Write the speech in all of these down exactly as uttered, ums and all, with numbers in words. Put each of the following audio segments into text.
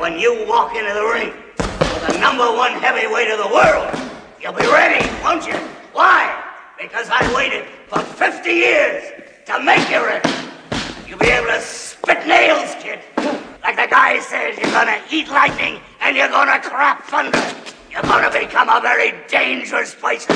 when you walk into the ring with the number one heavyweight of the world, you'll be ready, won't you? Why? Because I waited for fifty years to make you ready. You'll be able to spit nails, kid. Like the guy says, you're gonna eat lightning and you're gonna crap thunder. You're gonna become a very dangerous person.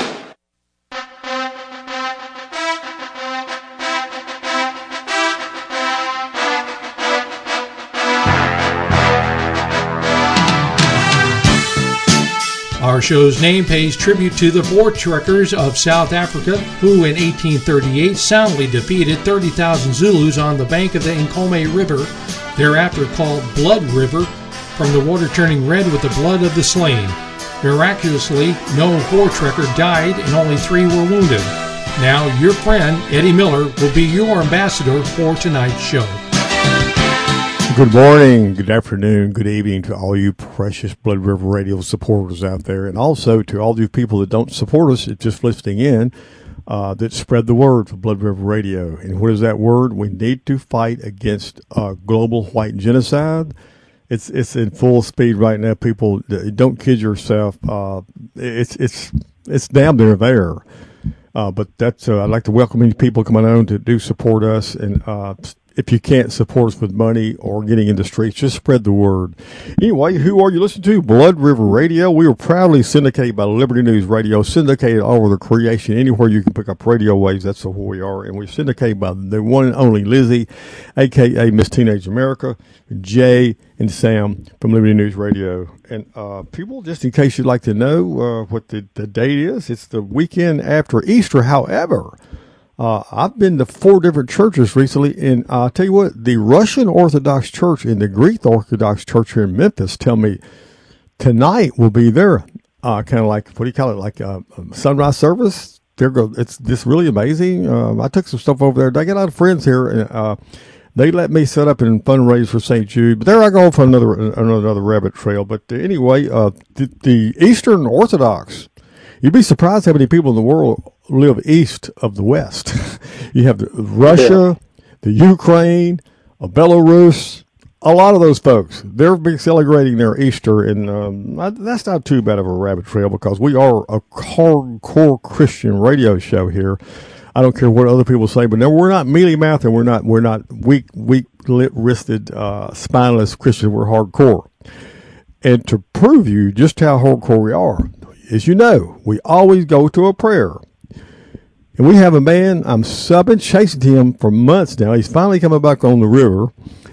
Our show's name pays tribute to the Voortrekkers of South Africa, who in eighteen thirty-eight soundly defeated thirty thousand Zulus on the bank of the Nkomo River, thereafter called Blood River, from the water turning red with the blood of the slain. Miraculously, no Voortrekker died and only three were wounded. Now, your friend, Eddie Miller, will be your ambassador for tonight's show. Good morning, good afternoon, good evening to all you precious Blood River Radio supporters out there, and also to all you people that don't support us, just listening in, uh, that spread the word for Blood River Radio. And what is that word? We need to fight against uh, global white genocide. It's it's in full speed right now. People, don't kid yourself. Uh, it's it's it's damn near there. Uh, but that's uh, I'd like to welcome any people coming on to do support us, and uh, if you can't support us with money or getting in the streets, just spread the word. Anyway, who are you listening to? Blood River Radio. We are proudly syndicated by Liberty News Radio, syndicated all over the creation. Anywhere you can pick up radio waves, that's who we are. And we're syndicated by the one and only Lizzie, a k a. Miss Teenage America, Jay, and Sam from Liberty News Radio. And uh, people, just in case you'd like to know uh, what the, the date is, it's the weekend after Easter. However, Uh, I've been to four different churches recently, and uh, I'll tell you what, the Russian Orthodox Church and the Greek Orthodox Church here in Memphis tell me tonight will be there, uh, kind of like, what do you call it, like a uh, sunrise service. They're go. It's just really amazing. Um, I took some stuff over there. I got a lot of friends here, and uh, they let me set up and fundraise for Saint Jude. But there I go for another another, another rabbit trail. But anyway, uh, the, the Eastern Orthodox, you'd be surprised how many people in the world live east of the West. You have the Russia, the Ukraine, uh, Belarus, a lot of those folks. They're been celebrating their Easter, and um, that's not too bad of a rabbit trail because we are a hardcore Christian radio show here. I don't care what other people say, but no, we're not mealy mouthed, and we're not we're not weak weak lip wristed, uh, spineless Christians. We're hardcore. And to prove you just how hardcore we are, as you know, we always go to a prayer. And we have a man, I'm subbing, chasing him for months now. He's finally coming back on the river.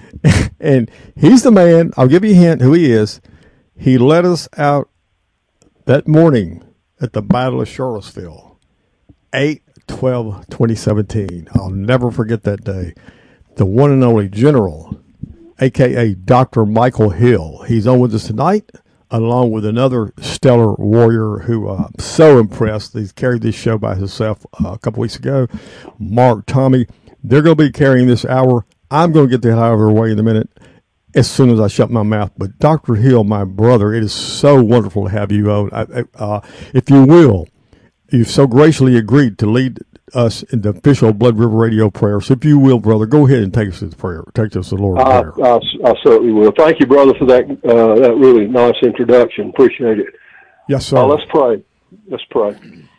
And he's the man, I'll give you a hint who he is. He led us out that morning at the Battle of Charlottesville, eight twelve twenty seventeen. I'll never forget that day. The one and only General, a k a. Doctor Michael Hill. He's on with us tonight, along with another stellar warrior who I'm uh, so impressed. He's carried this show by himself uh, a couple weeks ago, Mark Tommy. They're going to be carrying this hour. I'm going to get the hell out of their way in a minute as soon as I shut my mouth. But Doctor Hill, my brother, it is so wonderful to have you on. I, uh, if you will, you've so graciously agreed to lead us in the official Blood River Radio prayer. So if you will, brother, go ahead and take us to the prayer. Take us to the Lord's I, prayer. I, I certainly will. Thank you, brother, for that uh, that really nice introduction. Appreciate it. Yes, sir. Uh, let's pray. Let's pray.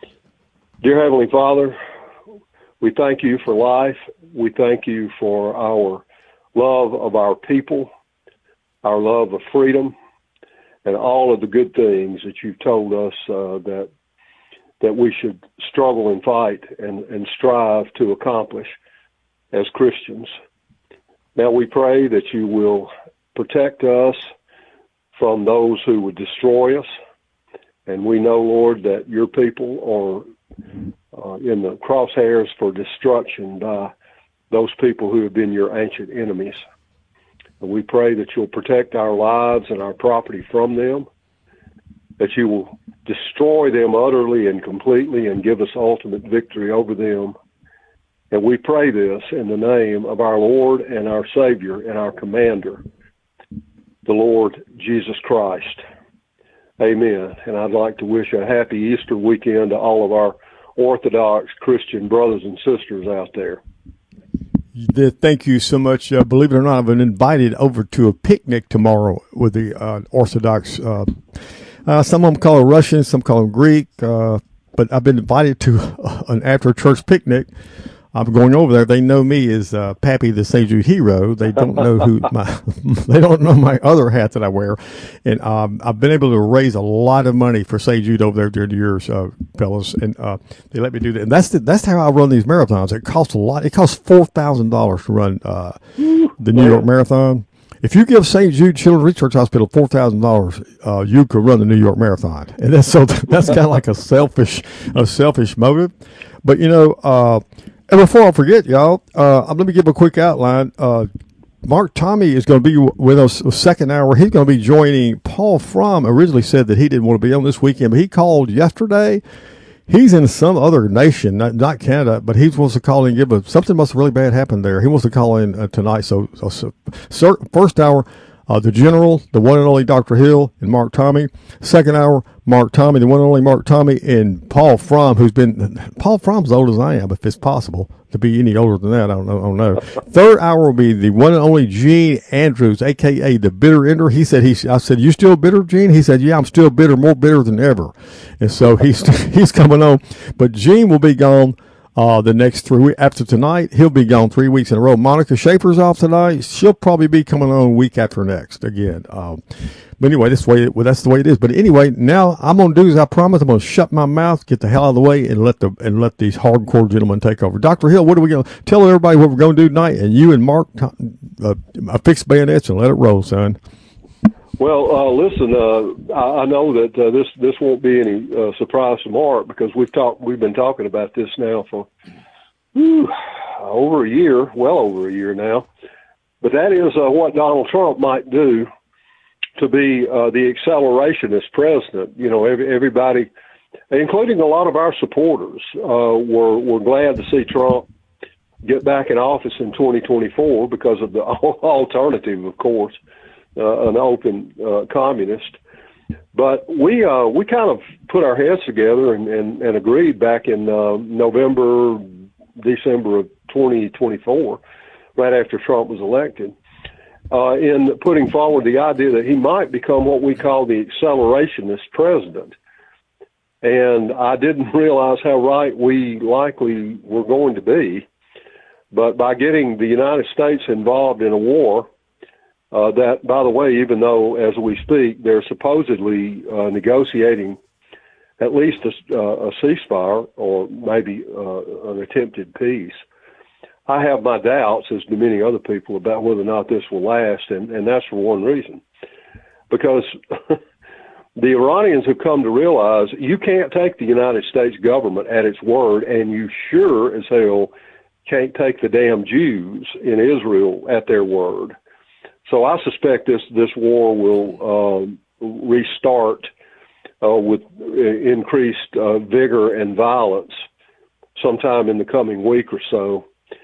Dear Heavenly Father, we thank you for life. We thank you for our love of our people, our love of freedom, and all of the good things that you've told us uh, that that we should struggle and fight and, and strive to accomplish as Christians. Now we pray that you will protect us from those who would destroy us. And we know, Lord, that your people are uh, in the crosshairs for destruction by those people who have been your ancient enemies. And we pray that you'll protect our lives and our property from them, that you will destroy them utterly and completely and give us ultimate victory over them. And we pray this in the name of our Lord and our Savior and our Commander, the Lord Jesus Christ. Amen. And I'd like to wish a happy Easter weekend to all of our Orthodox Christian brothers and sisters out there. Thank you so much. Uh, believe it or not, I've been invited over to a picnic tomorrow with the uh, Orthodox. Uh, uh, some of them call it Russian, some call them Greek. Uh, but I've been invited to an after-church picnic. I'm going over there. They know me as uh, Pappy the Saint Jude hero. They don't know who my. They don't know my other hat that I wear, and um, I've been able to raise a lot of money for Saint Jude over there during the years, uh, fellas, and uh, they let me do that. And that's the, that's how I run these marathons. It costs a lot. It costs four thousand dollars to run uh, the New York Marathon. If you give Saint Jude Children's Research Hospital four thousand dollars, uh, you could run the New York Marathon, and that's so that's kind of like a selfish a selfish motive, but you know. Uh, And before I forget, y'all, uh, let me give a quick outline. Uh, Mark Tommy is going to be with us the second hour. He's going to be joining Paul Fromm. Originally said that he didn't want to be on this weekend, but he called yesterday. He's in some other nation, not, not Canada, but he wants to call in and give a, something must have really bad happened there. He wants to call in uh, tonight. So, so, so, so first hour, Uh, the General, the one and only Doctor Hill, and Mark Tommy. Second hour, Mark Tommy, the one and only Mark Tommy, and Paul Fromm, who's been, Paul Fromm's as old as I am, if it's possible to be any older than that. I don't know. I don't know. Third hour will be the one and only Gene Andrews, a k a the Bitter Ender. He said, he's, I said, you still bitter, Gene? He said, yeah, I'm still bitter, more bitter than ever. And so he's, he's coming on. But Gene will be gone. Uh, the next three weeks after tonight, he'll be gone three weeks in a row. Monica Schaefer's off tonight. She'll probably be coming on week after next again. Um, but anyway, this way, well, that's the way it is. But anyway, now I'm going to do as I promised. I'm going to shut my mouth, get the hell out of the way, and let the, and let these hardcore gentlemen take over. Doctor Hill, what are we going to tell everybody what we're going to do tonight? And you and Mark, uh, fix bayonets and let it roll, son. Well, uh, listen, uh, I, I know that uh, this this won't be any uh, surprise to Mark because we've talked we've been talking about this now for whew, over a year, well over a year now. But that is uh, what Donald Trump might do to be uh, the accelerationist president. You know, every, everybody, including a lot of our supporters, uh, were were glad to see Trump get back in office in twenty twenty-four because of the alternative, of course. Uh, an open uh, communist, but we uh, we kind of put our heads together and, and, and agreed back in uh, November, December of twenty twenty-four, right after Trump was elected, uh, in putting forward the idea that he might become what we call the accelerationist president. And I didn't realize how right we likely were going to be, but by getting the United States involved in a war. Uh, that, by the way, even though as we speak, they're supposedly uh, negotiating at least a, uh, a ceasefire or maybe uh, an attempted peace, I have my doubts, as do many other people, about whether or not this will last, and, and that's for one reason. Because the Iranians have come to realize you can't take the United States government at its word, and you sure as hell can't take the damn Jews in Israel at their word. So I suspect this, this war will um, restart uh, with increased uh, vigor and violence sometime in the coming week or so.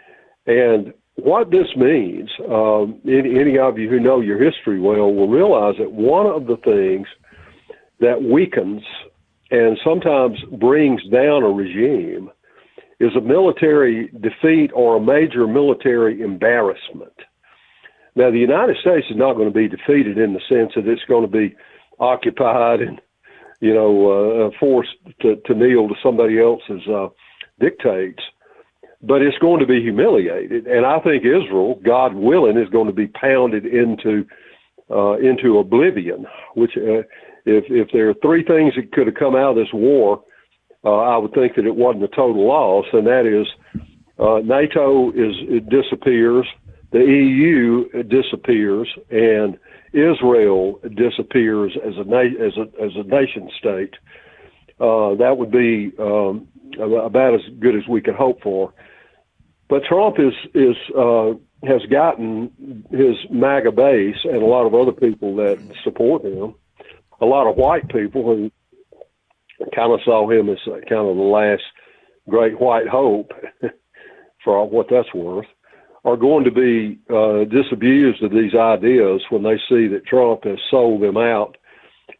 And what this means, um, any, any of you who know your history well will realize that one of the things that weakens and sometimes brings down a regime is a military defeat or a major military embarrassment. Now, the United States is not going to be defeated in the sense that it's going to be occupied and, you know, uh, forced to, to kneel to somebody else's uh, dictates, but it's going to be humiliated. And I think Israel, God willing, is going to be pounded into uh, into oblivion, which uh, if, if there are three things that could have come out of this war, uh, I would think that it wasn't a total loss, and that is uh, NATO is it disappears, the E U disappears, and Israel disappears as a na- as a as a nation state. Uh, that would be um, about as good as we could hope for. But Trump is is uh, has gotten his MAGA base and a lot of other people that support him, a lot of white people who kind of saw him as kind of the last great white hope, for what that's worth, are going to be uh, disabused of these ideas when they see that Trump has sold them out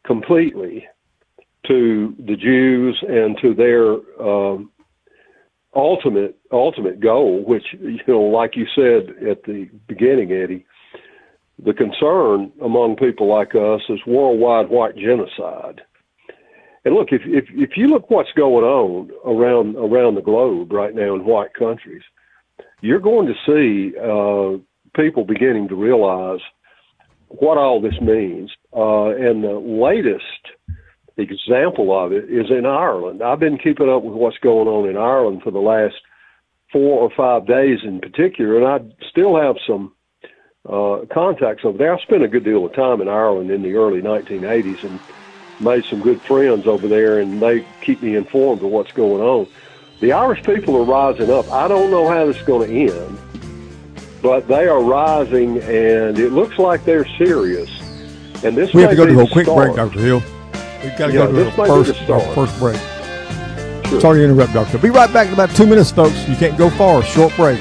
completely to the Jews and to their um, ultimate ultimate goal, which, you know, like you said at the beginning, Eddie, the concern among people like us is worldwide white genocide. And look, if if, if you look what's going on around around the globe right now in white countries, you're going to see uh, people beginning to realize what all this means. Uh, and the latest example of it is in Ireland. I've been keeping up with what's going on in Ireland for the last four or five days in particular, and I still have some uh, contacts over there. I spent a good deal of time in Ireland in the early nineteen eighties and made some good friends over there, and they keep me informed of what's going on. The Irish people are rising up. I don't know how this is going to end, but they are rising, and it looks like they're serious. And this we have to go to a the quick start. break, Doctor Hill. We've got to Yeah, go to this our may be first, the start. our first break. Sure. Sorry to interrupt, Doctor. Be right back in about two minutes, folks. You can't go far. Short break.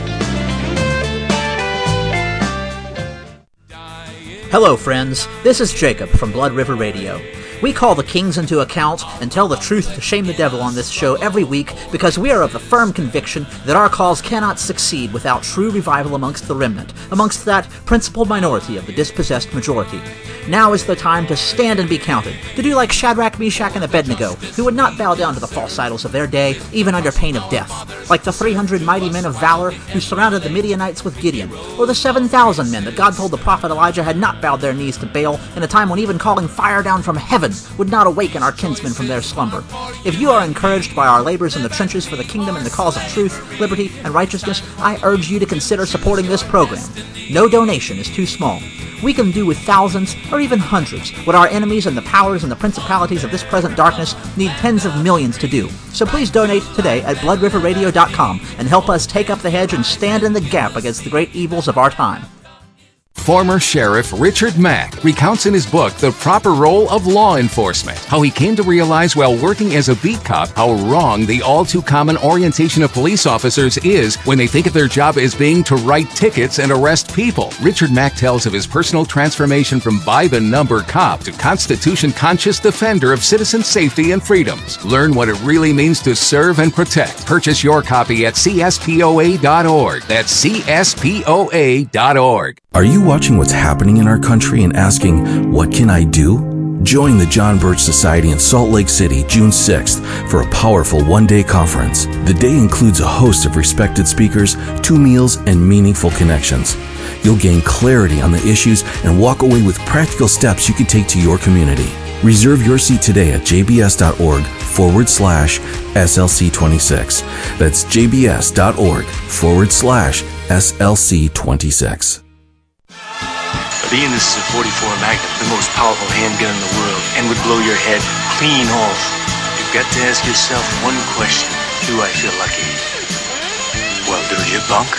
Hello, friends. This is Jacob from Blood River Radio. We call the kings into account and tell the truth to shame the devil on this show every week because we are of the firm conviction that our cause cannot succeed without true revival amongst the remnant, amongst that principal minority of the dispossessed majority. Now is the time to stand and be counted, to do like Shadrach, Meshach, and Abednego, who would not bow down to the false idols of their day, even under pain of death, like the three hundred mighty men of valor who surrounded the Midianites with Gideon, or the seven thousand men that God told the prophet Elijah had not bowed their knees to Baal in a time when even calling fire down from heaven would not awaken our kinsmen from their slumber. If you are encouraged by our labors in the trenches for the kingdom and the cause of truth, liberty, and righteousness, I urge you to consider supporting this program. No donation is too small. We can do with thousands or even hundreds what our enemies and the powers and the principalities of this present darkness need tens of millions to do. So please donate today at blood river radio dot com and help us take up the hedge and stand in the gap against the great evils of our time. Former Sheriff Richard Mack recounts in his book The Proper Role of Law Enforcement how he came to realize while working as a beat cop how wrong the all-too-common orientation of police officers is when they think of their job as being to write tickets and arrest people. Richard Mack tells of his personal transformation from by-the-number cop to Constitution-conscious defender of citizen safety and freedoms. Learn what it really means to serve and protect. Purchase your copy at C S P O A dot org. That's C S P O A dot org. Are you watching what's happening in our country and asking, what can I do? Join the John Birch Society in Salt Lake City, June sixth, for a powerful one-day conference. The day includes a host of respected speakers, two meals, and meaningful connections. You'll gain clarity on the issues and walk away with practical steps you can take to your community. Reserve your seat today at jbs.org forward slash SLC26. That's jbs.org forward slash SLC26. Being this is a forty-four Magnum, the most powerful handgun in the world, and would blow your head clean off. You've got to ask yourself one question. Do I feel lucky? Well, do you, punk?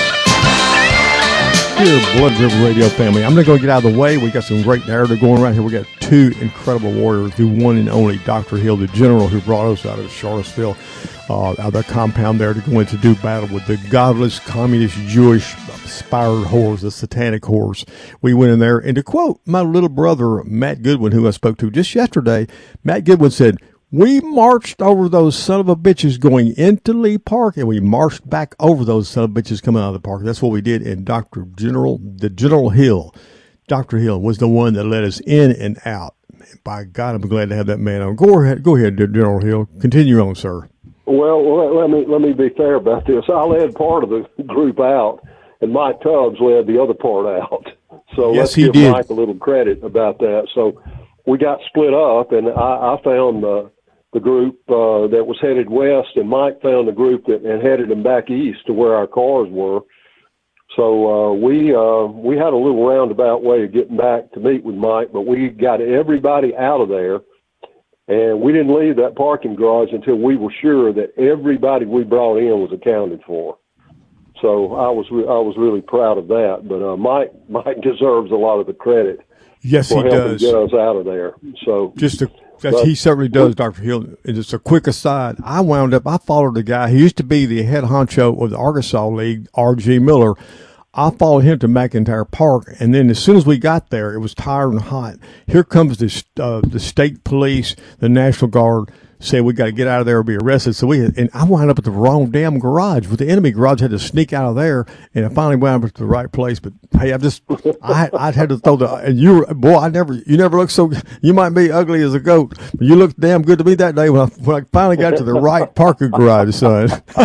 Dear Blood River Radio family, I'm going to go get out of the way. We got some great narrative going right here. We got two incredible warriors, the one and only Doctor Hill, the general who brought us out of Charlottesville, uh, out of their compound there to go in to do battle with the godless, communist, Jewish, inspired whores, the satanic whores. We went in there, and to quote my little brother, Matt Goodwin, who I spoke to just yesterday, Matt Goodwin said, we marched over those son of a bitches going into Lee Park, and we marched back over those son of a bitches coming out of the park. That's what we did. And Doctor General, the General Hill, Doctor Hill was the one that led us in and out. By God, I'm glad to have that man on. Go ahead, go ahead, General Hill. Continue on, sir. Well, let, let me let me be fair about this. I led part of the group out, and Mike Tubbs led the other part out. So yes, let's he give did. Mike a little credit about that. So we got split up, and I, I found the, the group uh, that was headed west, and Mike found the group that and headed them back east to where our cars were. So uh, we uh, we had a little roundabout way of getting back to meet with Mike, but we got everybody out of there, and we didn't leave that parking garage until we were sure that everybody we brought in was accounted for. So I was re- I was really proud of that. But uh, Mike Mike deserves a lot of the credit. Yes, for he helping does. get us out of there. So just to, that's, but, he certainly does, Doctor Hill. And just a quick aside, I wound up, I followed the guy. He used to be the head honcho of the Arkansas League, R G Miller. I followed him to McIntyre Park, and then as soon as we got there, it was tired and hot. Here comes the uh, the state police, the National Guard, said we got to get out of there or be arrested. So we and I wound up at the wrong damn garage. With the enemy garage, I had to sneak out of there, and I finally wound up at the right place. But hey, I've just I I had to throw the and you boy, I never you never looked so. You might be ugly as a goat, but you looked damn good to me that day when I when I finally got to the right parking garage, son.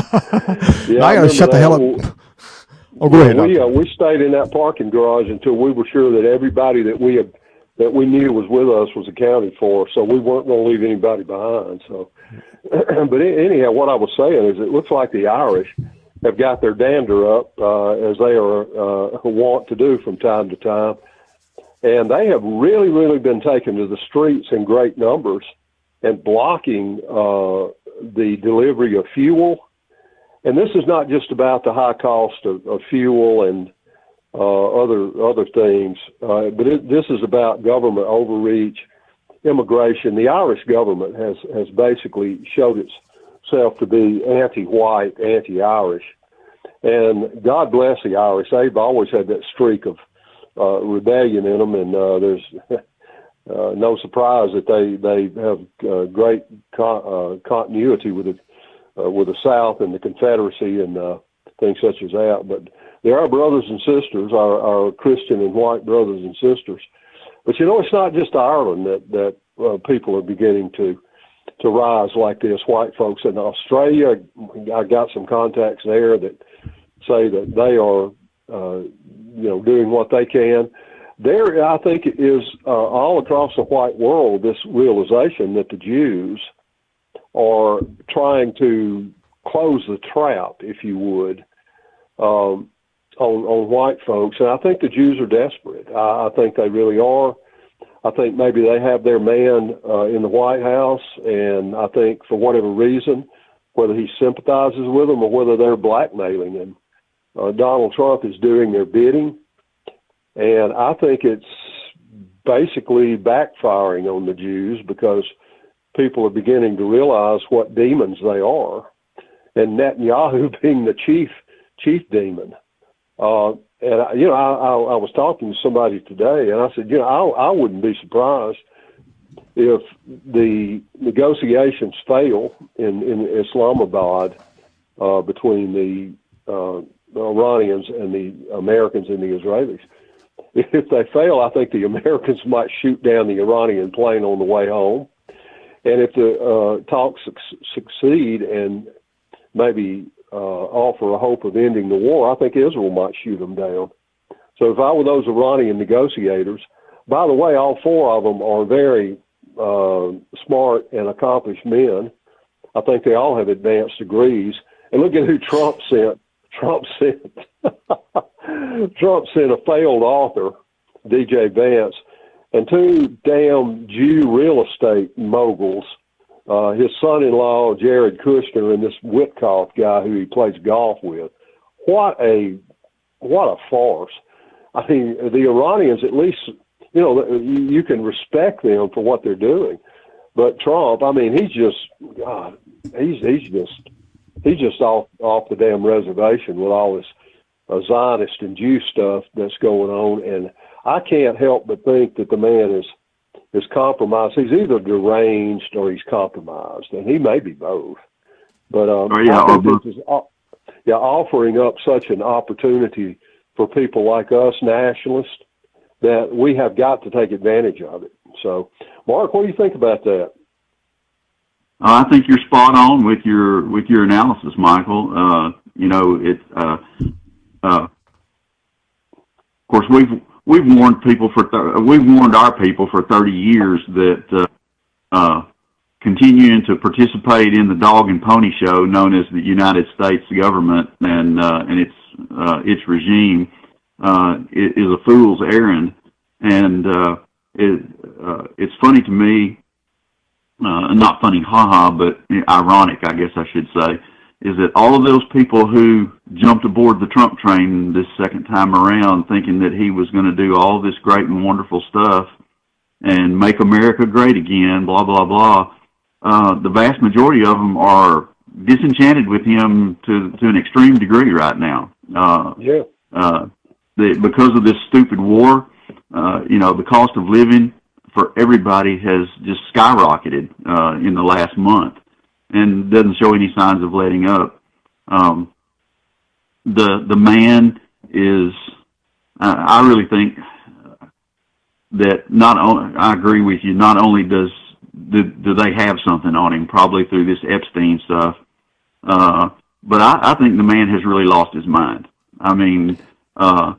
Yeah, I got to shut the hell up. Oh, go yeah, ahead. We uh, we stayed in that parking garage until we were sure that everybody that we had that we knew was with us was accounted for. So we weren't going to leave anybody behind. So, but anyhow, what I was saying is, it looks like the Irish have got their dander up uh, as they are uh, wont to do from time to time, and they have really, really been taken to the streets in great numbers and blocking uh, the delivery of fuel. And this is not just about the high cost of, of fuel and uh, other other things, uh, but it, this is about government overreach, immigration. The Irish government has, has basically showed itself to be anti-white, anti-Irish. And God bless the Irish. They've always had that streak of uh, rebellion in them, and uh, there's uh, no surprise that they, they have uh, great con- uh, continuity with it. Uh, with the South and the Confederacy and uh, things such as that. But they're our brothers and sisters, our, our Christian and white brothers and sisters. But, you know, it's not just Ireland that, that uh, people are beginning to to rise like this. White folks in Australia, I got some contacts there that say that they are, uh, you know, doing what they can. There, I think, it is uh, all across the white world, this realization that the Jews are trying to close the trap, if you would, um, on, on white folks. And I think the Jews are desperate. I, I think they really are. I think maybe they have their man uh, in the White House, and I think for whatever reason, whether he sympathizes with them or whether they're blackmailing him, uh, Donald Trump is doing their bidding. And I think it's basically backfiring on the Jews because people are beginning to realize what demons they are, and Netanyahu being the chief chief demon. Uh, and I, you know, I, I, I was talking to somebody today, and I said, you know, I, I wouldn't be surprised if the negotiations fail in, in Islamabad uh, between the uh, Iranians and the Americans and the Israelis. If they fail, I think the Americans might shoot down the Iranian plane on the way home. And if the uh, talks su- succeed and maybe uh, offer a hope of ending the war, I think Israel might shoot them down. So if I were those Iranian negotiators, by the way, all four of them are very uh, smart and accomplished men. I think they all have advanced degrees. And look at who Trump sent. Trump sent Trump sent a failed author, D J Vance, and two damn Jew real estate moguls, uh, his son-in-law, Jared Kushner, and this Witkoff guy who he plays golf with. What a, what a farce. I mean, the Iranians, at least, you know, you, you can respect them for what they're doing. But Trump, I mean, he's just, God, he's, he's just, he's just off, off the damn reservation with all this uh, Zionist and Jew stuff that's going on. And I can't help but think that the man is is compromised. He's either deranged or he's compromised, and he may be both. But um, oh, yeah, I think this is, yeah, offering up such an opportunity for people like us, nationalists, that we have got to take advantage of it. So, Mark, what do you think about that? Uh, I think you're spot on with your with your analysis, Michael. Uh, you know, it's uh, uh, of course we've. We've warned people for th- we've warned our people for thirty years that uh, uh, continuing to participate in the dog and pony show known as the United States government and uh, and its uh, its regime uh, is a fool's errand. And uh, it, uh, it's funny to me, uh, not funny, haha, but ironic, I guess I should say, is that all of those people who jumped aboard the Trump train this second time around thinking that he was going to do all this great and wonderful stuff and make America great again, blah, blah, blah, uh, the vast majority of them are disenchanted with him to, to an extreme degree right now. Uh, yeah. Uh, the, because of this stupid war, uh, you know, the cost of living for everybody has just skyrocketed uh, in the last month, and doesn't show any signs of letting up. Um, the the man is, uh, I really think that not only, I agree with you, not only does do, do they have something on him, probably through this Epstein stuff, uh, but I, I think the man has really lost his mind. I mean, uh,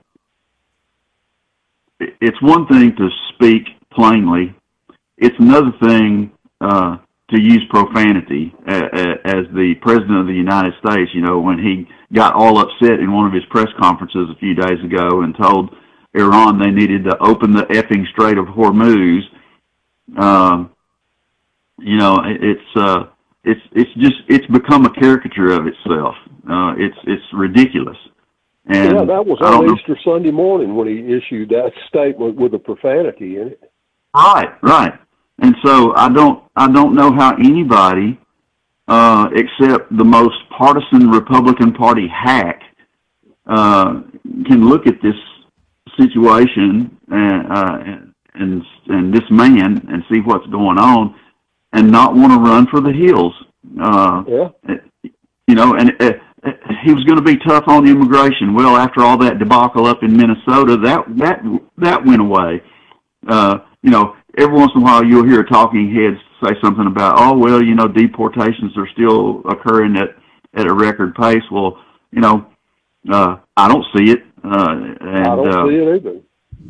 it's one thing to speak plainly. It's another thing uh, to use profanity. As the President of the United States, you know, when he got all upset in one of his press conferences a few days ago and told Iran they needed to open the effing Strait of Hormuz, uh, you know, it's uh, it's it's just it's become a caricature of itself. Uh, it's it's ridiculous. And yeah, that was on Easter Sunday morning when he issued that statement with the profanity in it. Right, right. And so I don't, I don't know how anybody, uh, except the most partisan Republican Party hack, uh, can look at this situation and, uh, and and this man and see what's going on, and not want to run for the hills. Uh, yeah. You know, and. Uh, he was going to be tough on immigration. Well, after all that debacle up in Minnesota, that that that went away. Uh, you know, every once in a while you'll hear talking heads say something about, oh, well, you know, deportations are still occurring at, at a record pace. Well, you know, uh, I don't see it. Uh, and, I don't uh, see it either.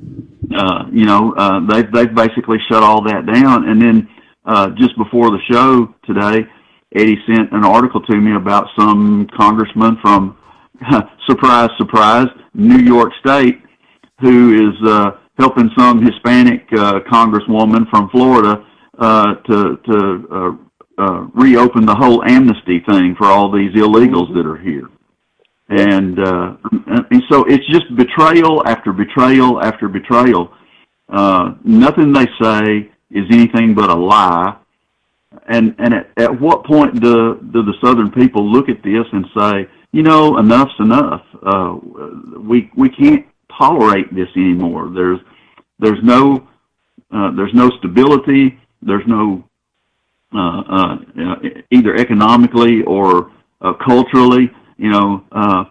Uh, you know, uh, they've, they've basically shut all that down. And then uh, just before the show today, Eddie sent an article to me about some congressman from, surprise, surprise, New York State, who is uh, helping some Hispanic uh, congresswoman from Florida uh, to to uh, uh, reopen the whole amnesty thing for all these illegals that are here. And, uh, and so it's just betrayal after betrayal after betrayal. Uh, nothing they say is anything but a lie. And and at, at what point do, do the Southern people look at this and say, you know, enough's enough. Uh, we we can't tolerate this anymore. There's there's no uh, there's no stability. There's no uh, uh, either economically or uh, culturally. You know, uh,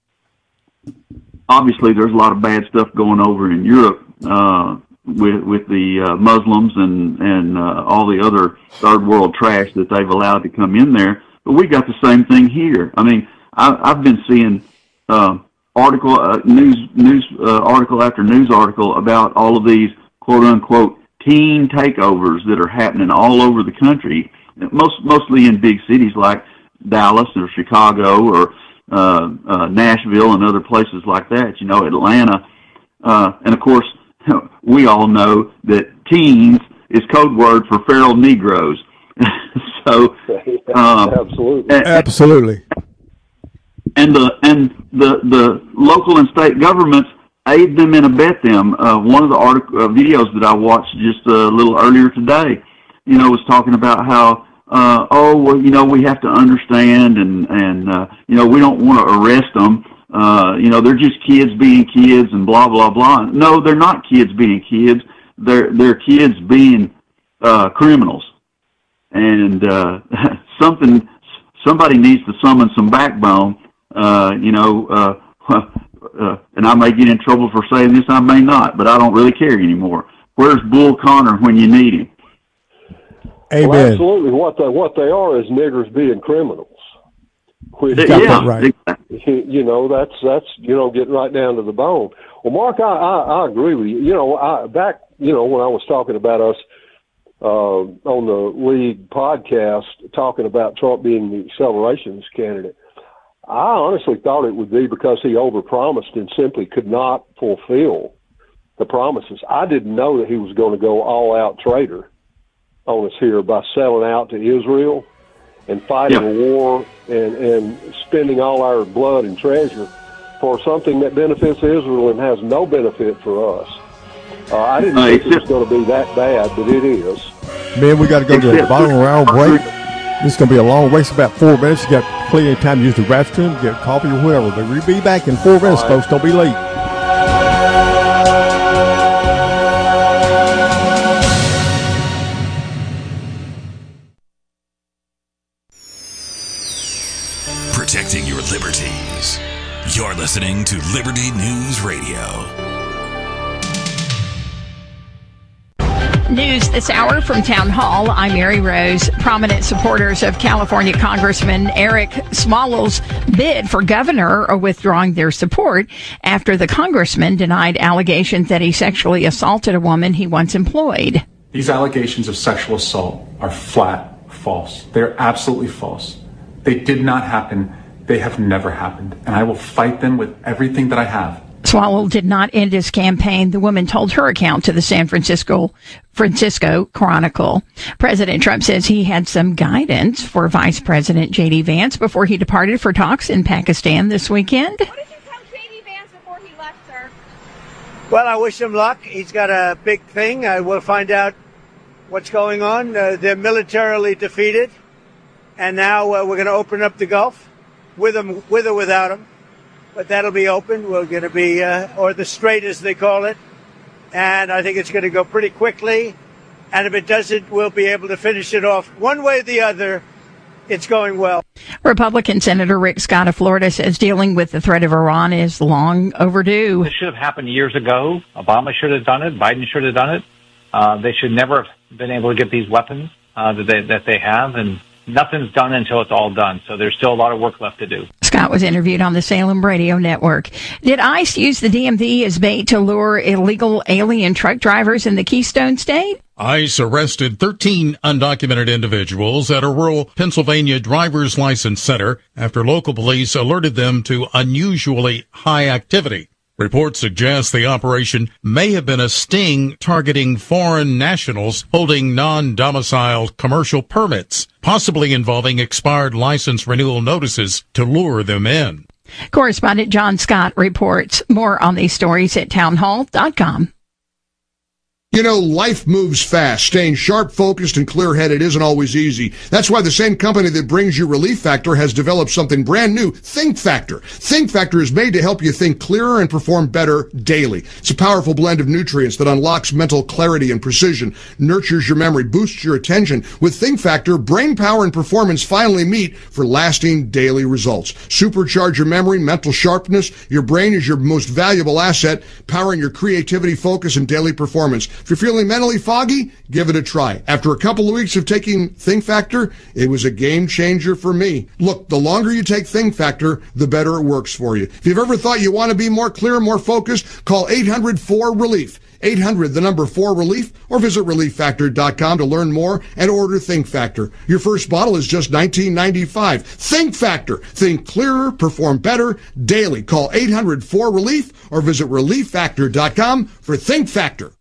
obviously there's a lot of bad stuff going over in Europe. Uh, with with the uh, Muslims and and uh, all the other third world trash that they've allowed to come in there, but we got the same thing here. I mean, I, I've been seeing uh, article uh, news news uh, article after news article about all of these quote unquote teen takeovers that are happening all over the country, most mostly in big cities like Dallas or Chicago or uh, uh, Nashville and other places like that. You know, Atlanta, uh, and of course. We all know that teens is code word for feral Negroes. so, um, absolutely, and, absolutely, and the and the the local and state governments aid them and abet them. Uh, one of the article uh, videos that I watched just a little earlier today, you know, was talking about how uh, oh well, you know, we have to understand and and uh, you know, we don't want to arrest them. Uh, you know, they're just kids being kids and blah, blah, blah. No, they're not kids being kids. They're, they're kids being, uh, criminals. And, uh, something, somebody needs to summon some backbone, uh, you know, uh, uh, and I may get in trouble for saying this, I may not, but I don't really care anymore. Where's Bull Connor when you need him? Amen. Well, absolutely. What they, what they are is niggers being criminals. Which, yeah, right. You know, that's, that's, you know, getting right down to the bone. Well, Mark, I, I, I agree with you. You know, I, back, you know, when I was talking about us, uh, on the League podcast, talking about Trump being the accelerations candidate, I honestly thought it would be because he overpromised and simply could not fulfill the promises. I didn't know that he was going to go all out traitor on us here by selling out to Israel and fighting yeah. a war and, and spending all our blood and treasure for something that benefits Israel and has no benefit for us. Uh, I didn't uh, think it was going to be that bad, but it is. Man, we got to go to the bottom round break. This is going to be a long race, about four minutes. You got plenty of time to use the restroom, get coffee or whatever. But we'll be back in four minutes, right. Folks. Don't be late. listening to Liberty News Radio. News this hour from Town Hall. I'm Mary Rose. Prominent supporters of California Congressman Eric Swalwell's bid for governor are withdrawing their support after the congressman denied allegations that he sexually assaulted a woman he once employed. These allegations of sexual assault are flat false. They're absolutely false. They did not happen. They have never happened. And I will fight them with everything that I have. Swalwell did not end his campaign, the woman told her account to the San Francisco Francisco Chronicle. President Trump says he had some guidance for Vice President J D. Vance before he departed for talks in Pakistan this weekend. What did you tell J D. Vance before he left, sir? Well, I wish him luck. He's got a big thing. I will find out what's going on. Uh, they're militarily defeated, and now uh, we're going to open up the Gulf with him, with or without him. But that'll be open. We're going to be, uh, or the Strait as they call it. And I think it's going to go pretty quickly. And if it doesn't, we'll be able to finish it off one way or the other. It's going well. Republican Senator Rick Scott of Florida says dealing with the threat of Iran is long overdue. This should have happened years ago. Obama should have done it. Biden should have done it. Uh, they should never have been able to get these weapons uh, that they, that they have. And nothing's done until it's all done. So there's still a lot of work left to do. Scott was interviewed on the Salem Radio Network. Did ICE use the D M V as bait to lure illegal alien truck drivers in the Keystone State? ICE arrested thirteen undocumented individuals at a rural Pennsylvania driver's license center after local police alerted them to unusually high activity. Reports suggest the operation may have been a sting targeting foreign nationals holding non-domiciled commercial permits, possibly involving expired license renewal notices to lure them in. Correspondent John Scott reports. More on these stories at townhall dot com. You know, life moves fast. Staying sharp, focused, and clear-headed isn't always easy. That's why the same company that brings you Relief Factor has developed something brand new, Think Factor. Think Factor is made to help you think clearer and perform better daily. It's a powerful blend of nutrients that unlocks mental clarity and precision, nurtures your memory, boosts your attention. With Think Factor, brain power and performance finally meet for lasting daily results. Supercharge your memory, mental sharpness. Your brain is your most valuable asset, powering your creativity, focus, and daily performance. If you're feeling mentally foggy, give it a try. After a couple of weeks of taking Think Factor, it was a game changer for me. Look, the longer you take Think Factor, the better it works for you. If you've ever thought you want to be more clear, more focused, call eight hundred four relief. eight hundred, the number four relief, or visit relief factor dot com to learn more and order Think Factor. Your first bottle is just nineteen ninety-five. Think Factor. Think clearer, perform better daily. Call eight hundred four relief or visit relief factor dot com for Think Factor.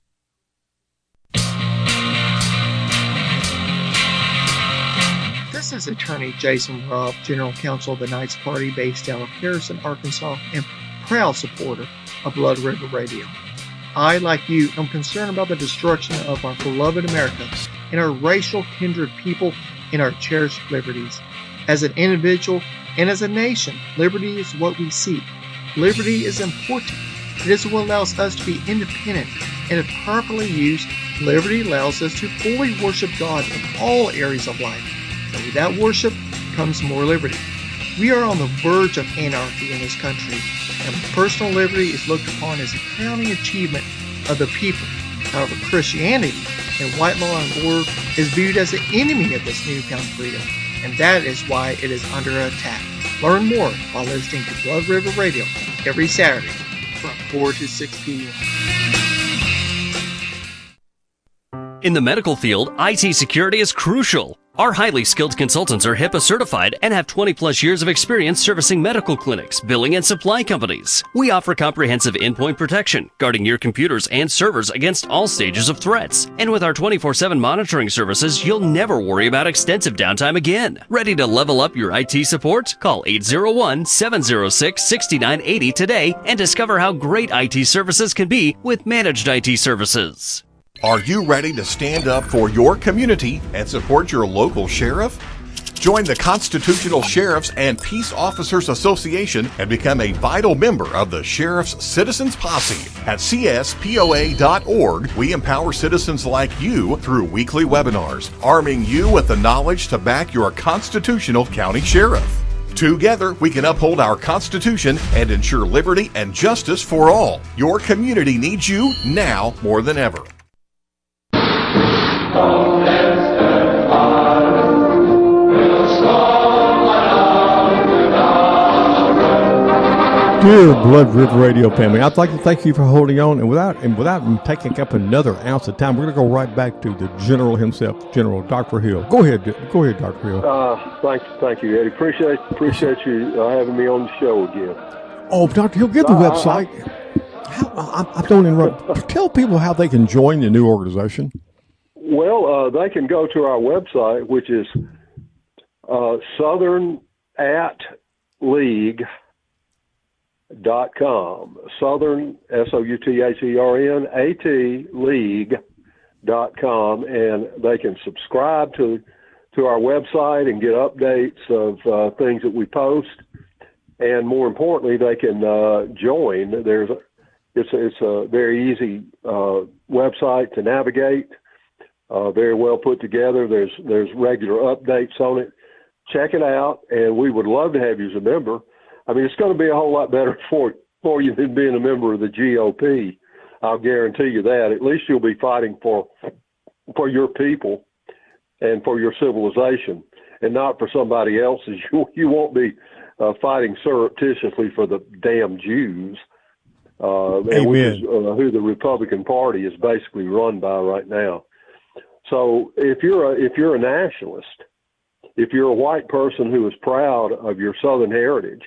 This is attorney Jason Rupp, General Counsel of the Knights Party based out of Harrison, Arkansas, and proud supporter of Blood River Radio. I, like you, am concerned about the destruction of our beloved America and our racial kindred people and our cherished liberties. As an individual and as a nation, liberty is what we seek. Liberty is important. It is what allows us to be independent, and if properly used, liberty allows us to fully worship God in all areas of life. And with that worship comes more liberty. We are on the verge of anarchy in this country, and personal liberty is looked upon as a crowning achievement of the people. However, Christianity and white law and order is viewed as the enemy of this newfound freedom, and that is why it is under attack. Learn more by listening to Blood River Radio every Saturday from four to six p.m. In the medical field, I T security is crucial. Our highly skilled consultants are HIPAA certified and have twenty plus years of experience servicing medical clinics, billing, and supply companies. We offer comprehensive endpoint protection, guarding your computers and servers against all stages of threats. And with our twenty-four seven monitoring services, you'll never worry about extensive downtime again. Ready to level up your I T support? Call eight zero one, seven zero six, six nine eight zero today and discover how great I T services can be with managed I T services. Are you ready to stand up for your community and support your local sheriff? Join the Constitutional Sheriffs and Peace Officers Association and become a vital member of the Sheriff's Citizens Posse. At C S P O A dot org, we empower citizens like you through weekly webinars, arming you with the knowledge to back your constitutional county sheriff. Together, we can uphold our Constitution and ensure liberty and justice for all. Your community needs you now more than ever. Dear Blood River Radio family, I'd like to thank you for holding on, and without and without taking up another ounce of time, we're going to go right back to the General himself, General Doctor Hill. Go ahead, go ahead, Doctor Hill. Uh, thank, thank you, Eddie. Appreciate appreciate you uh, having me on the show again. Oh, Doctor Hill, give the uh, website. I, how, I, I don't interrupt. Tell people how they can join the new organization. Well, uh, they can go to our website, which is uh, Southern at League. Dot com. Southern, S O U T H E R N A T League dot com, and they can subscribe to to our website and get updates of uh, things that we post, and more importantly, they can uh, join. There's a, it's a, it's a very easy uh, website to navigate, uh, very well put together. There's there's regular updates on it. Check it out, and we would love to have you as a member. I mean, it's going to be a whole lot better for for you than being a member of the G O P. I'll guarantee you that. At least you'll be fighting for for your people and for your civilization, and not for somebody else's. You you won't be uh, fighting surreptitiously for the damn Jews, uh, and which is uh, who the Republican Party is basically run by right now. So if you're a, if you're a nationalist, if you're a white person who is proud of your Southern heritage.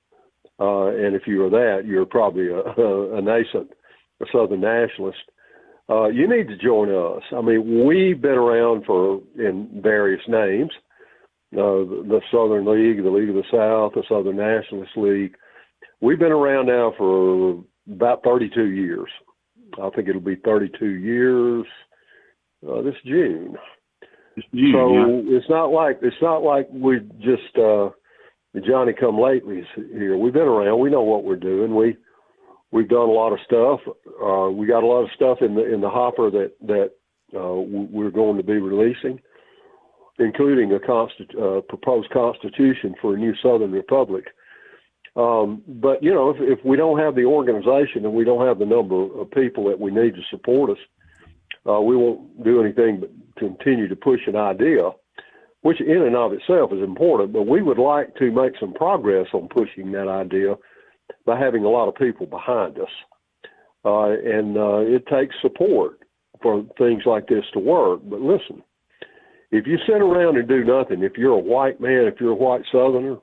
Uh, and if you are that, you're probably a, a, a nascent a Southern nationalist. Uh, you need to join us. I mean, we've been around for in various names, uh, the, the Southern League, the League of the South, the Southern Nationalist League. We've been around now for about thirty-two years. I think it'll be thirty-two years uh, this June. This June, so yeah. it's not like it's not like we just. Uh, The Johnny come latelys here. We've been around. We know what we're doing. We we've done a lot of stuff. Uh, we got a lot of stuff in the in the hopper that that uh, we're going to be releasing, including a consti- uh, proposed constitution for a new Southern Republic. Um, but you know, if, if we don't have the organization and we don't have the number of people that we need to support us, uh, we won't do anything but continue to push an idea, which in and of itself is important, but we would like to make some progress on pushing that idea by having a lot of people behind us. Uh, and uh, it takes support for things like this to work. But listen, if you sit around and do nothing, if you're a white man, if you're a white Southerner,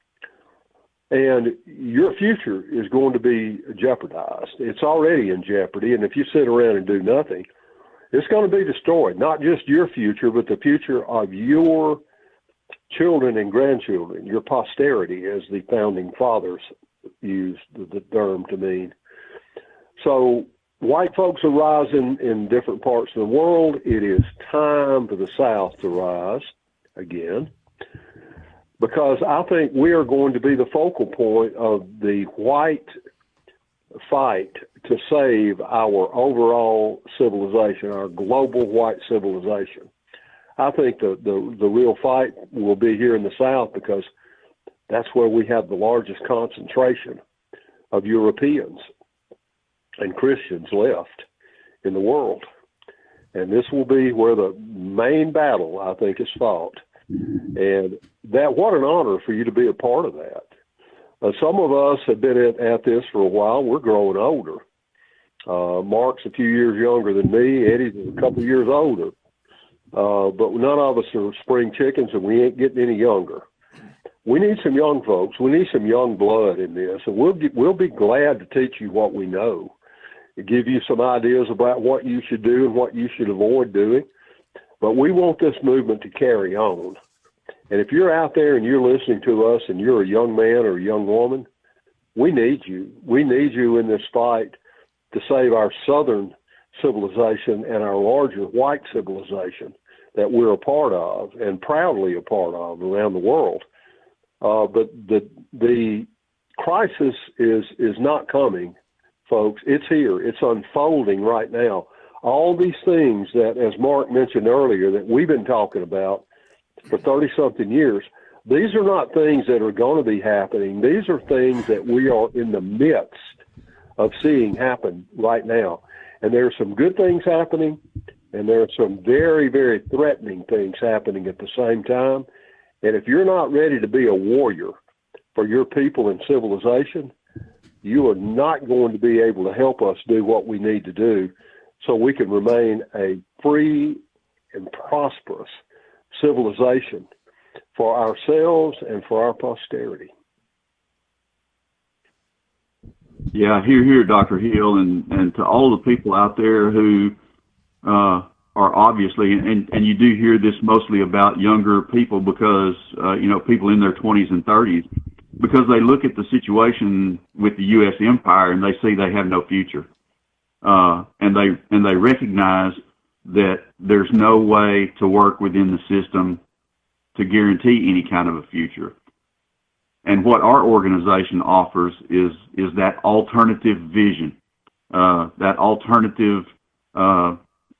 and your future is going to be jeopardized, it's already in jeopardy, and if you sit around and do nothing, it's going to be destroyed, not just your future, but the future of your children and grandchildren, your posterity, as the founding fathers used the term to mean. So white folks are rising in different parts of the world. It is time for the South to rise again, because I think we are going to be the focal point of the white fight to save our overall civilization, our global white civilization. I think the, the, the real fight will be here in the South, because that's where we have the largest concentration of Europeans and Christians left in the world. And this will be where the main battle, I think, is fought. And that, what an honor for you to be a part of that. Uh, some of us have been at, at this for a while. We're growing older. Uh, Mark's a few years younger than me. Eddie's a couple of years older. Uh, but none of us are spring chickens, and we ain't getting any younger. We need some young folks. We need some young blood in this, and we'll get, we'll be glad to teach you what we know, give you some ideas about what you should do and what you should avoid doing. But we want this movement to carry on. And if you're out there and you're listening to us and you're a young man or a young woman, we need you. We need you in this fight to save our Southern civilization and our larger white civilization that we're a part of and proudly a part of around the world. Uh, but the the crisis is is not coming, folks. It's here. It's unfolding right now. All these things that, as Mark mentioned earlier, that we've been talking about for thirty-something years, These are not things that are going to be happening. These are things that we are in the midst of seeing happen right now. And there are some good things happening, and there are some very, very threatening things happening at the same time. And if you're not ready to be a warrior for your people and civilization, you are not going to be able to help us do what we need to do so we can remain a free and prosperous civilization for ourselves and for our posterity. Yeah, here, here, Doctor Hill, and, and to all the people out there who uh, are obviously, and, and you do hear this mostly about younger people because, uh, you know, people in their twenties and thirties, because they look at the situation with the U S empire and they see they have no future. Uh, and they and they recognize that there's no way to work within the system to guarantee any kind of a future. And what our organization offers is is that alternative vision, uh, that alternative uh,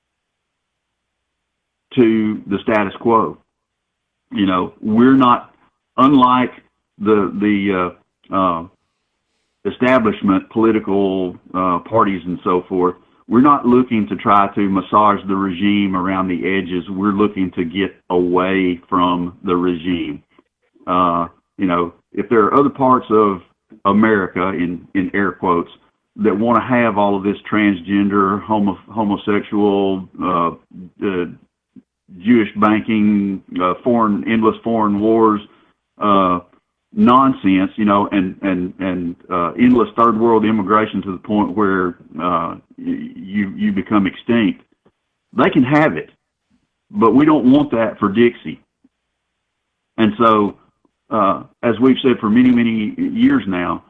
to the status quo. You know, we're not, unlike the the uh, uh, establishment, political uh, parties and so forth, we're not looking to try to massage the regime around the edges. We're looking to get away from the regime. Uh, you know, if there are other parts of America, in, in air quotes, that want to have all of this transgender, homo, homosexual, uh, uh, Jewish banking, uh, foreign, endless foreign wars, uh, nonsense, you know, and, and, and, uh, endless third world immigration to the point where, uh, you, you become extinct. They can have it, but we don't want that for Dixie. And so, uh, as we've said for many, many years now,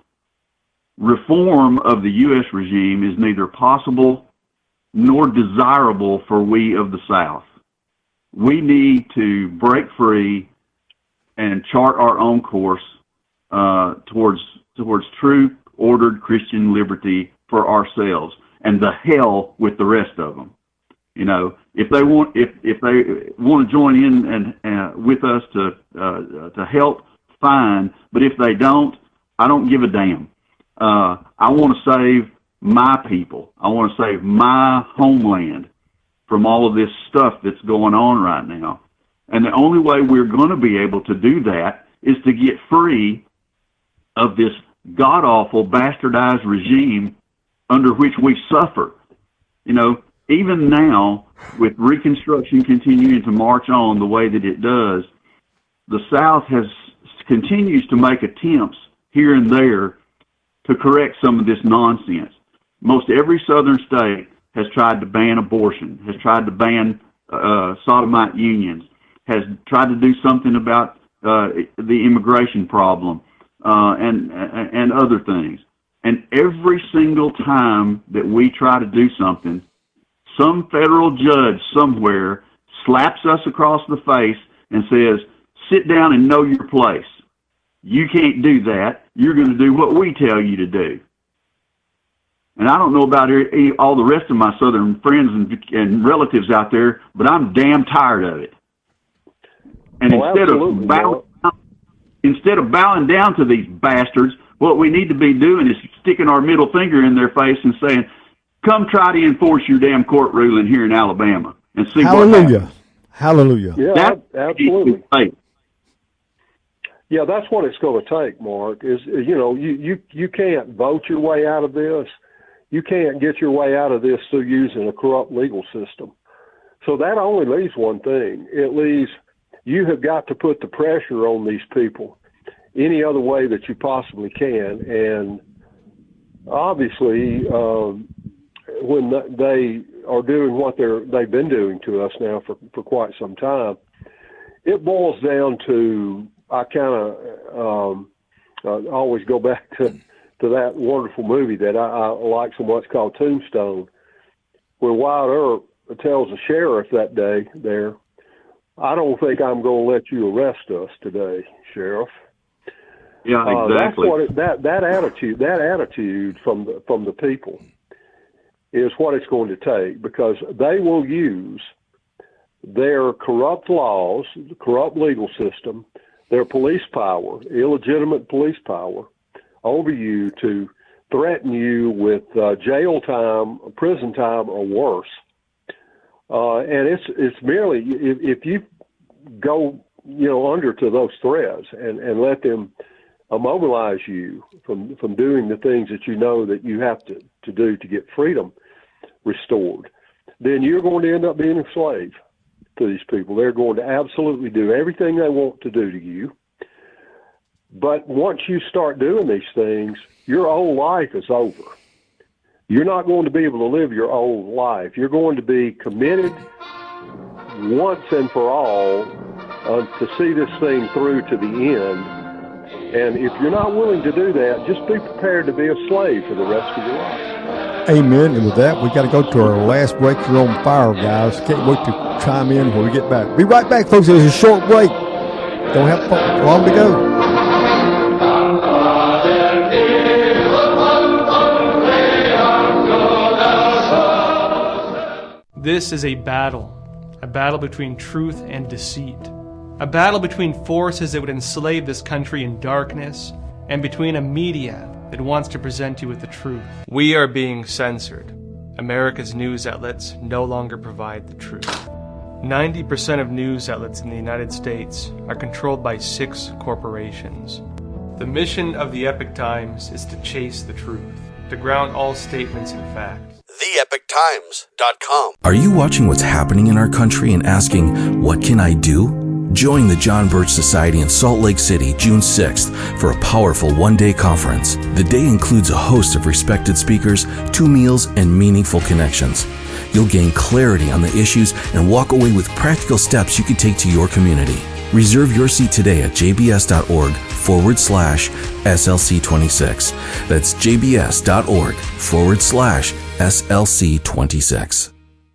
reform of the U S regime is neither possible nor desirable for we of the South. We need to break free and chart our own course uh, towards towards true ordered Christian liberty for ourselves, and the hell with the rest of them. You know, if they want if if they want to join in and uh, with us to uh, to help, fine. But if they don't, I don't give a damn. Uh, I want to save my people. I want to save my homeland from all of this stuff that's going on right now. And the only way we're going to be able to do that is to get free of this god-awful, bastardized regime under which we suffer. You know, even now, with Reconstruction continuing to march on the way that it does, the South has continues to make attempts here and there to correct some of this nonsense. Most every southern state has tried to ban abortion, has tried to ban uh, sodomite unions, has tried to do something about uh, the immigration problem, uh, and and other things. And every single time that we try to do something, some federal judge somewhere slaps us across the face and says, sit down and know your place. You can't do that. You're going to do what we tell you to do. And I don't know about all the rest of my Southern friends and, and relatives out there, but I'm damn tired of it. And oh, instead of bowing, instead of bowing down to these bastards, what we need to be doing is sticking our middle finger in their face and saying, come try to enforce your damn court ruling here in Alabama and see Hallelujah. what happens. Hallelujah. Yeah, That's absolutely. Yeah, that's what it's going to take, Mark, is, you know, you, you, you can't vote your way out of this. You can't get your way out of this through using a corrupt legal system. So that only leaves one thing. It leaves you have got to put the pressure on these people any other way that you possibly can. And obviously, um, when they are doing what they're, they've been doing to us now for, for quite some time, it boils down to, I kind of um, uh, always go back to, to that wonderful movie that I, I like so much called Tombstone, where Wyatt Earp tells the sheriff that day there, I don't think I'm going to let you arrest us today, Sheriff. Yeah, exactly. Uh, that's what it, that that attitude that attitude from the from the people is what it's going to take, because they will use their corrupt laws, the corrupt legal system, their police power, illegitimate police power, over you to threaten you with uh, jail time, prison time, or worse. Uh, and it's it's merely if, if you go you know under to those threats and, and let them immobilize you from from doing the things that you know that you have to, to do to get freedom restored, then you're going to end up being a slave to these people. They're going to absolutely do everything they want to do to you. But once you start doing these things, your old life is over. You're not going to be able to live your old life. You're going to be committed once and for all uh, to see this thing through to the end. And if you're not willing to do that, just be prepared to be a slave for the rest of your life. Amen. And with that, we got to go to our last break. You're on fire, guys. Can't wait to chime in when we get back. Be right back, folks. There's a short break. Don't have long to go. This is a battle, a battle between truth and deceit, a battle between forces that would enslave this country in darkness, and between a media that wants to present you with the truth. We are being censored. America's news outlets no longer provide the truth. ninety percent of news outlets in the United States are controlled by six corporations. The mission of the Epoch Times is to chase the truth, to ground all statements in fact. the epoch times dot com. Are you watching what's happening in our country and asking, what can I do? Join the John Birch Society in Salt Lake City, June sixth, for a powerful one-day conference. The day includes a host of respected speakers, two meals, and meaningful connections. You'll gain clarity on the issues and walk away with practical steps you can take to your community. Reserve your seat today at jbs.org forward slash SLC26. That's jbs.org forward slash SLC26.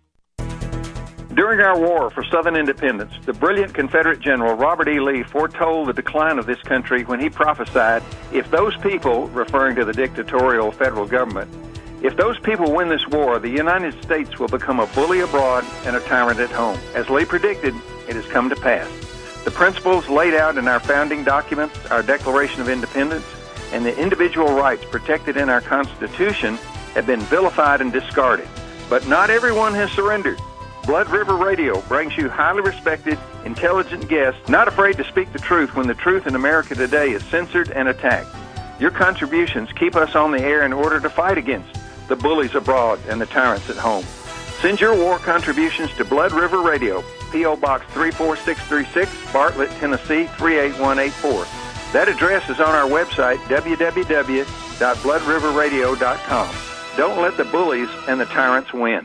During our war for Southern independence, the brilliant Confederate General Robert E. Lee foretold the decline of this country when he prophesied, if those people, referring to the dictatorial federal government, if those people win this war, the United States will become a bully abroad and a tyrant at home. As Lee predicted, it has come to pass. The principles laid out in our founding documents, our Declaration of Independence, and the individual rights protected in our Constitution have been vilified and discarded. But not everyone has surrendered. Blood River Radio brings you highly respected, intelligent guests, not afraid to speak the truth when the truth in America today is censored and attacked. Your contributions keep us on the air in order to fight against the bullies abroad and the tyrants at home. Send your war contributions to Blood River Radio, P O. Box three four six three six, Bartlett, Tennessee three eight one eight four. That address is on our website, w w w dot blood river radio dot com. Don't let the bullies and the tyrants win.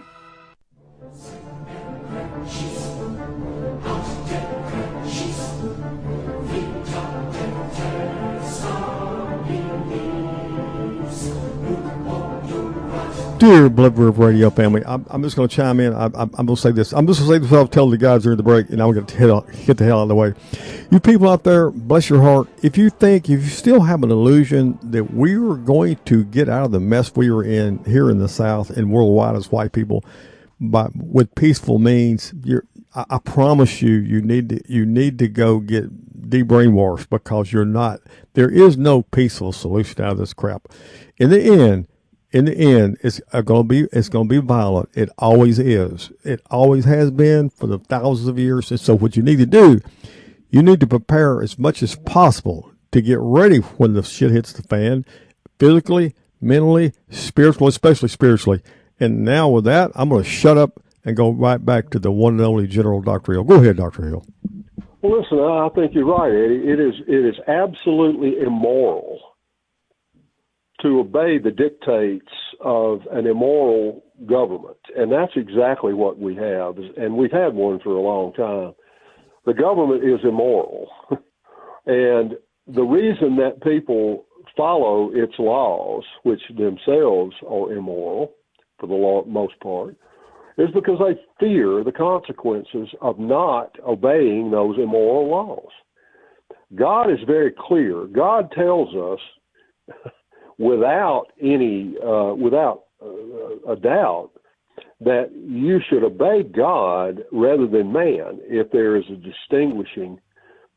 Dear Blood River Radio family, I'm, I'm just going to chime in. I, I'm, I'm going to say this. I'm just going to say this. I'll tell the guys during the break, and I'm going to hit, get the hell out of the way. You people out there, bless your heart. If you think, if you still have an illusion that we are going to get out of the mess we were in here in the South and worldwide as white people, by with peaceful means, you're, I, I promise you, you need to, you need to go get de-brainwashed, because you're not. There is no peaceful solution out of this crap. In the end. In the end, it's going to be it's going to be violent. It always is. It always has been for the thousands of years. And so, what you need to do, you need to prepare as much as possible to get ready when the shit hits the fan, physically, mentally, spiritually, especially spiritually. And now, with that, I'm going to shut up and go right back to the one and only General Doctor Hill. Go ahead, Doctor Hill. Well, listen, I think you're right, Eddie. It is it is absolutely immoral to obey the dictates of an immoral government. And that's exactly what we have, and we've had one for a long time. The government is immoral. And the reason that people follow its laws, which themselves are immoral for the law, most part, is because they fear the consequences of not obeying those immoral laws. God is very clear. God tells us without any, uh, without uh, a doubt, that you should obey God rather than man if there is a distinguishing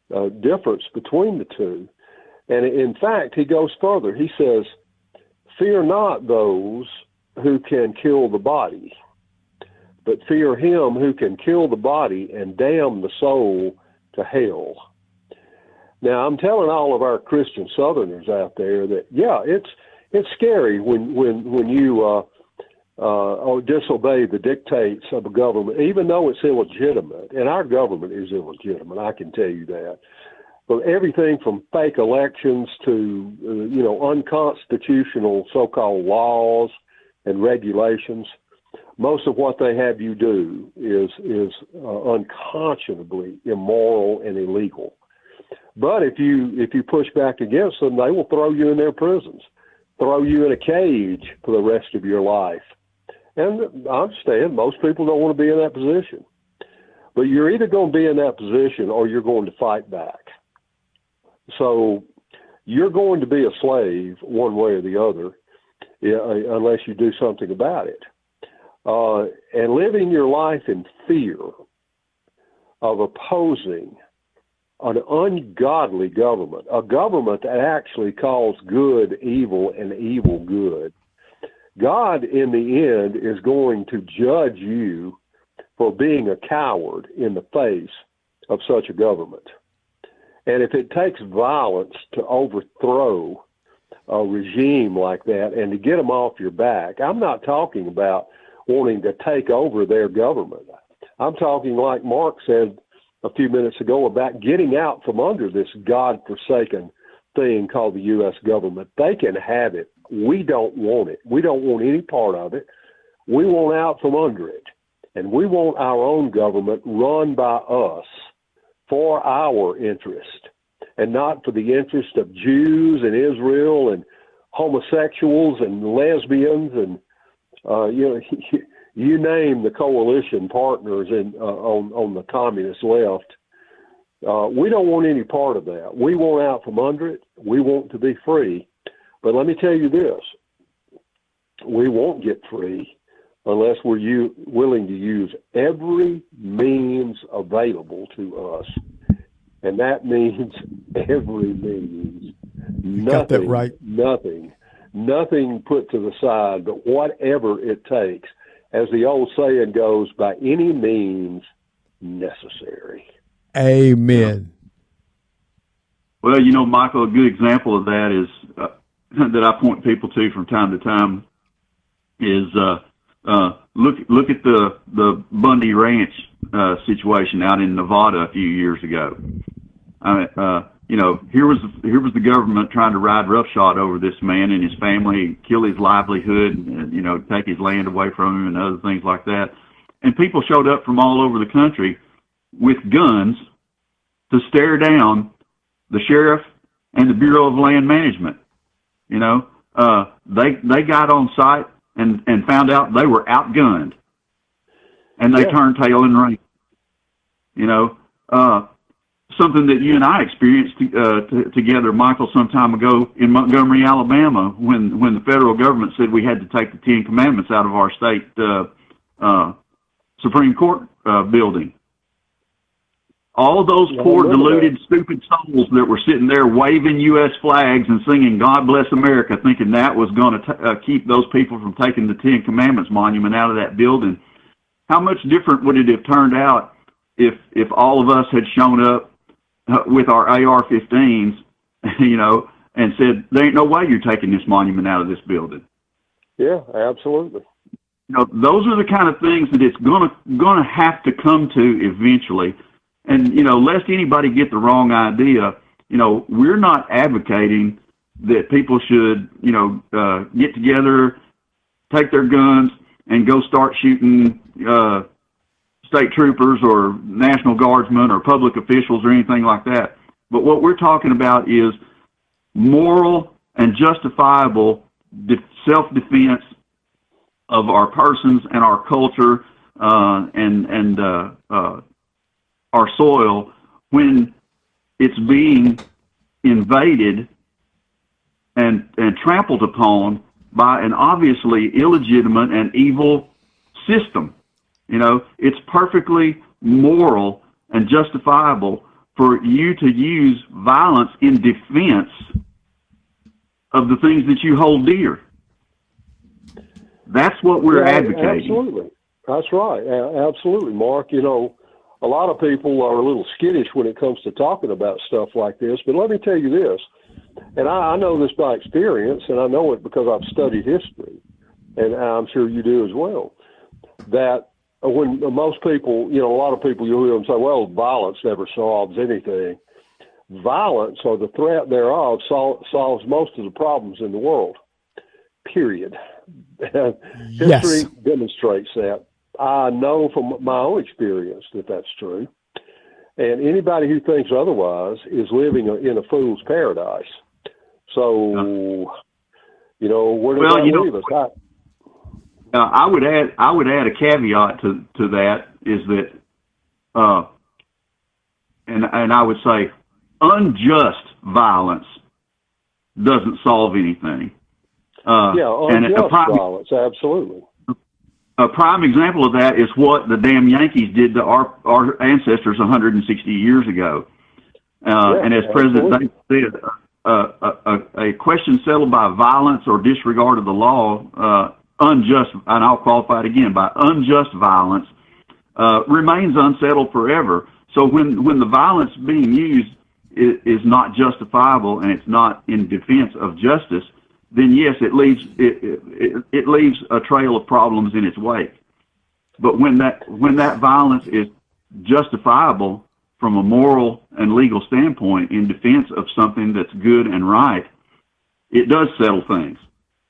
uh, difference between the two. And in fact, he goes further. He says, fear not those who can kill the body, but fear him who can kill the body and damn the soul to hell. Now, I'm telling all of our Christian Southerners out there that, yeah, it's it's scary when when when you uh, uh, disobey the dictates of a government, even though it's illegitimate. And our government is illegitimate, I can tell you that. But everything from fake elections to uh, you know unconstitutional so-called laws and regulations. Most of what they have you do is is uh, unconscionably immoral and illegal. But if you if you push back against them, they will throw you in their prisons, throw you in a cage for the rest of your life. And I understand most people don't want to be in that position. But you're either going to be in that position or you're going to fight back. So you're going to be a slave one way or the other, unless you do something about it. Uh, and living your life in fear of opposing an ungodly government, a government that actually calls good evil and evil good. God, in the end, is going to judge you for being a coward in the face of such a government. And if it takes violence to overthrow a regime like that and to get them off your back, I'm not talking about wanting to take over their government. I'm talking, like Mark said a few minutes ago, about getting out from under this God-forsaken thing called the U S government. They can have it. We don't want it. We don't want any part of it. We want out from under it. And we want our own government run by us for our interest and not for the interest of Jews and Israel and homosexuals and lesbians and Uh, you know, you name the coalition partners in uh, on on the communist left. Uh, we don't want any part of that. We want out from under it. We want to be free. But let me tell you this: we won't get free unless we're u- willing to use every means available to us, and that means every means. You nothing, got that right. Nothing. Nothing put to the side, but whatever it takes, as the old saying goes, by any means necessary. Amen. Well, you know, Michael, a good example of that is uh, that I point people to from time to time is uh, uh, look look at the the Bundy Ranch uh, situation out in Nevada a few years ago. I mean, uh, you know, here was here was the government trying to ride roughshod over this man and his family, kill his livelihood, and, you know, take his land away from him and other things like that. And people showed up from all over the country with guns to stare down the sheriff and the Bureau of Land Management. You know, uh, they they got on site and, and found out they were outgunned, and they yeah. turned tail and ran. You know, uh, something that you and I experienced uh, t- together, Michael, some time ago in Montgomery, Alabama, when, when the federal government said we had to take the Ten Commandments out of our state uh, uh, Supreme Court uh, building. All of those poor, deluded, that. stupid souls that were sitting there waving U S flags and singing God Bless America, thinking that was going to uh, keep those people from taking the Ten Commandments monument out of that building. How much different would it have turned out if if all of us had shown up with our A R fifteens, you know, and said, there ain't no way you're taking this monument out of this building. Yeah, absolutely. You know, those are the kind of things that it's gonna gonna have to come to eventually. And, you know, lest anybody get the wrong idea, you know, we're not advocating that people should, you know, uh, get together, take their guns, and go start shooting uh state troopers or National Guardsmen or public officials or anything like that. But what we're talking about is moral and justifiable de- self-defense of our persons and our culture uh, and and uh, uh, our soil when it's being invaded and and trampled upon by an obviously illegitimate and evil system. You know, it's perfectly moral and justifiable for you to use violence in defense of the things that you hold dear. That's what we're yeah, advocating. Absolutely. That's right. A- absolutely, Mark. You know, a lot of people are a little skittish when it comes to talking about stuff like this, but let me tell you this, and I, I know this by experience, and I know it because I've studied history, and I'm sure you do as well, that when most people, you know, a lot of people, you'll hear them say, well, violence never solves anything. Violence, or the threat thereof, sol- solves most of the problems in the world, period. History Yes. demonstrates that. I know from my own experience that that's true. And anybody who thinks otherwise is living in a fool's paradise. So, you know, where does Well, that you know, leave us? I, Uh, I would add, I would add a caveat to, to that is that, uh, and and I would say, unjust violence doesn't solve anything. Uh, yeah, and unjust a prime, violence, absolutely. a prime example of that is what the damn Yankees did to our our ancestors one hundred sixty years ago. Uh, Yeah, and as President absolutely. Davis said, uh, a, a, a question settled by violence or disregard of the law. Uh, unjust, and I'll qualify it again, by unjust violence, uh, remains unsettled forever. So when, when the violence being used is, is not justifiable and it's not in defense of justice, then yes, it leaves, it, it, it leaves a trail of problems in its wake. But when that, when that violence is justifiable from a moral and legal standpoint in defense of something that's good and right, it does settle things.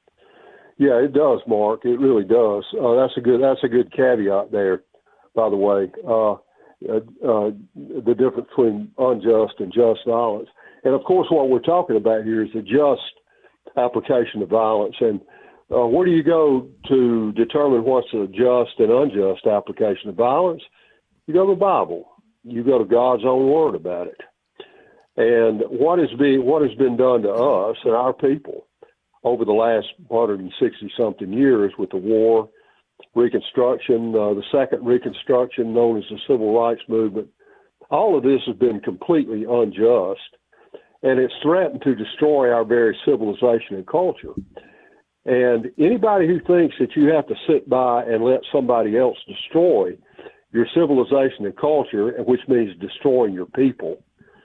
Yeah, it does, Mark. It really does. Uh, that's a good. That's a good caveat there. By the way, uh, uh, uh, the difference between unjust and just violence, and of course, what we're talking about here is a just application of violence. And uh, where do you go to determine what's a just and unjust application of violence? You go to the Bible. You go to God's own word about it. And what is being what has been done to us and our people over the last one hundred sixty something years with the war, Reconstruction, uh, the second Reconstruction known as the Civil Rights Movement, all of this has been completely unjust, and it's threatened to destroy our very civilization and culture. And anybody who thinks that you have to sit by and let somebody else destroy your civilization and culture, which means destroying your people,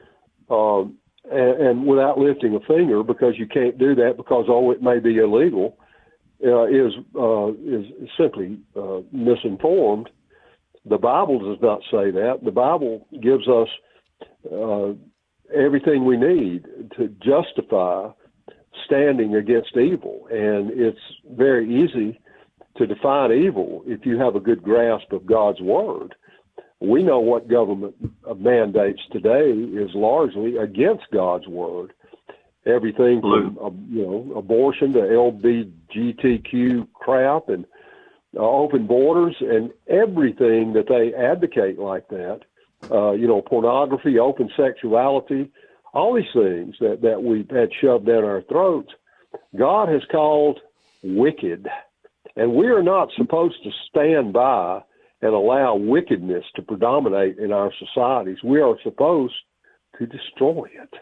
um, And, and without lifting a finger, because you can't do that because, oh, it may be illegal, uh, is uh, is simply uh, misinformed. The Bible does not say that. The Bible gives us uh, everything we need to justify standing against evil, and it's very easy to define evil if you have a good grasp of God's Word. We know what government mandates today is largely against God's word. Everything from uh, you know abortion to L G B T Q crap and uh, open borders and everything that they advocate like that. Uh, you know, pornography, open sexuality, all these things that, that we've had shoved down our throats. God has called wicked, and we are not supposed to stand by and allow wickedness to predominate in our societies. We are supposed to destroy it.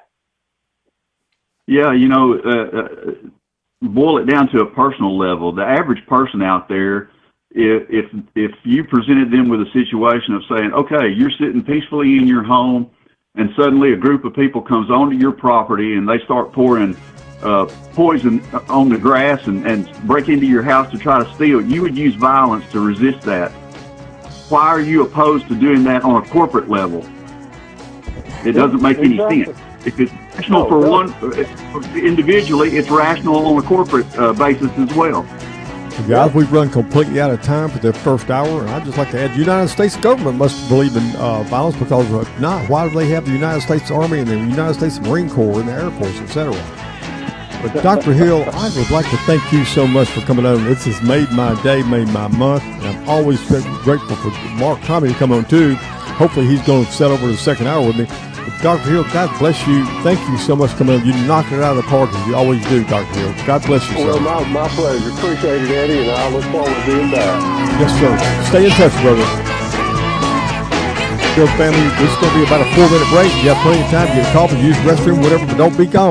Yeah, you know, uh, uh, boil it down to a personal level. The average person out there, if, if if you presented them with a situation of saying, okay, you're sitting peacefully in your home, and suddenly a group of people comes onto your property and they start pouring uh, poison on the grass and, and break into your house to try to steal, you would use violence to resist that. Why are you opposed to doing that on a corporate level? It doesn't make any exactly. sense. If it's rational for one, individually, it's rational on a corporate uh, basis as well. So guys, we've run completely out of time for the first hour, and I'd just like to add, the United States government must believe in uh, violence, because if not, why do they have the United States Army and the United States Marine Corps and the Air Force, et cetera? But Doctor Hill, I would like to thank you so much for coming on. This has made my day, made my month, and I'm always grateful for Mark Tommy to come on too. Hopefully he's going to set over the second hour with me. But Doctor Hill, God bless you. Thank you so much for coming on. You knocked it out of the park as you always do, Doctor Hill. God bless you, Well, sir. my, my pleasure. Appreciate it, Eddie, and I look forward to being back. Yes, sir. Stay in touch, brother. Show family, this is going to be about a four-minute break. You have plenty of time to get a coffee, use the restroom, whatever, but don't be gone.